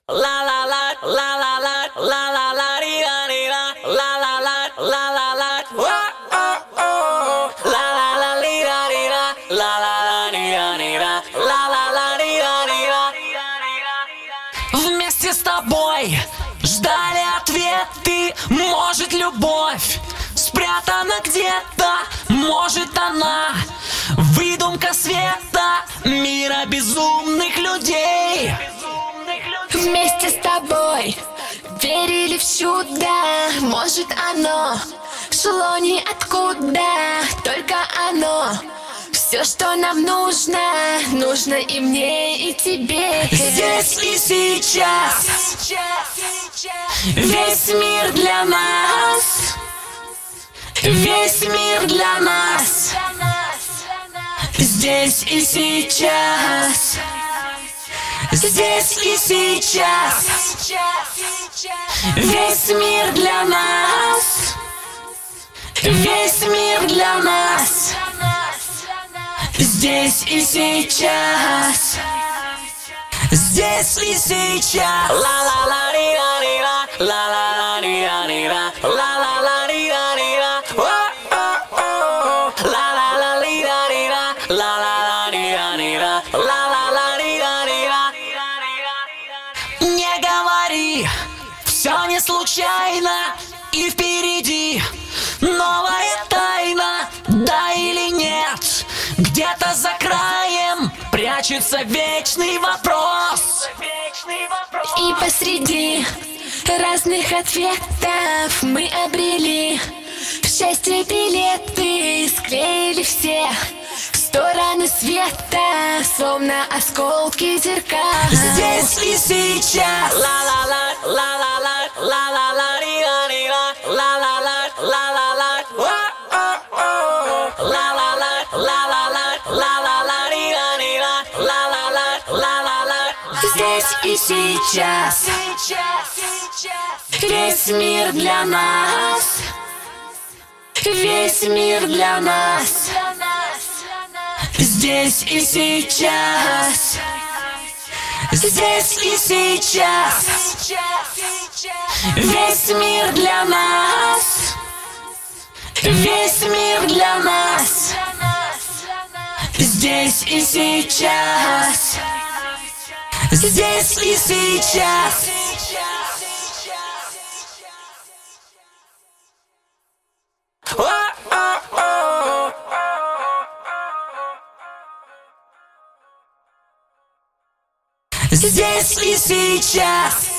La la la la la la la la la di da di da la la la la la la oh oh oh la la la di da di da la la la di da di da la la la di da di да. Вместе с тобой ждали ответы. Может, любовь спрятана где-то, может, она выдумка света мира безумных людей. Вместе с тобой верили в чудо. Может, оно шло ниоткуда, только оно. Все, что нам нужно, нужно и мне, и тебе. Здесь и сейчас весь мир для нас, весь мир для нас. Здесь и сейчас, здесь и сейчас весь мир для нас, весь мир для нас. Здесь и сейчас, здесь и сейчас. La la la di da di da, la la la di da di da, la la la di da di da, oh oh oh, la la la di da di da, la la la di da di da, la la la di da di da. Не говори, все не случайно, и впереди новая тайна, да или нет? Где-то за краем прячется вечный вопрос. И посреди разных ответов мы обрели в счастье билеты, склеили все стороны света, словно осколки зеркал. Здесь и сейчас. La-la-la, la-la-la, la-la-la, di-da-di-da, la-la-la, la-la-la, oh-oh-oh, la-la-la, la-la-la, la-la-la, di-da-di-da, la-la-la, la-la-la. Здесь и сейчас весь мир для нас, весь мир для нас. Здесь и сейчас, здесь и сейчас весь мир для нас, весь мир для нас. Здесь и сейчас, здесь и сейчас. О-о-о. Здесь и сейчас.